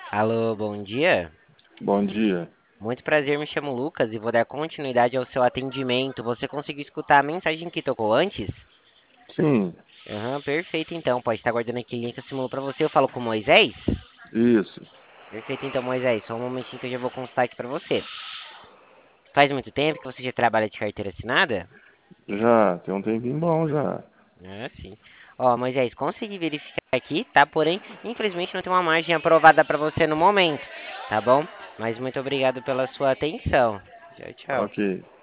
Alô, bom dia. Bom dia. Muito prazer, me chamo Lucas e vou dar continuidade ao seu atendimento. Você conseguiu escutar a mensagem que tocou antes? Sim, Aham, perfeito então. Pode estar guardando aqui a linha que eu simulo para você. Eu falo com o Moisés? isso. Perfeito então, Moisés. Só um momentinho que eu já vou consultar aqui para você. Faz muito tempo que você já trabalha de carteira assinada? Já tem um tempinho bom já. Ah, sim. Ó, Moisés, consegui verificar aqui, tá? Porém, infelizmente não tem uma margem aprovada para você no momento, tá bom? Mas muito obrigado pela sua atenção. Tchau, tchau. Ok.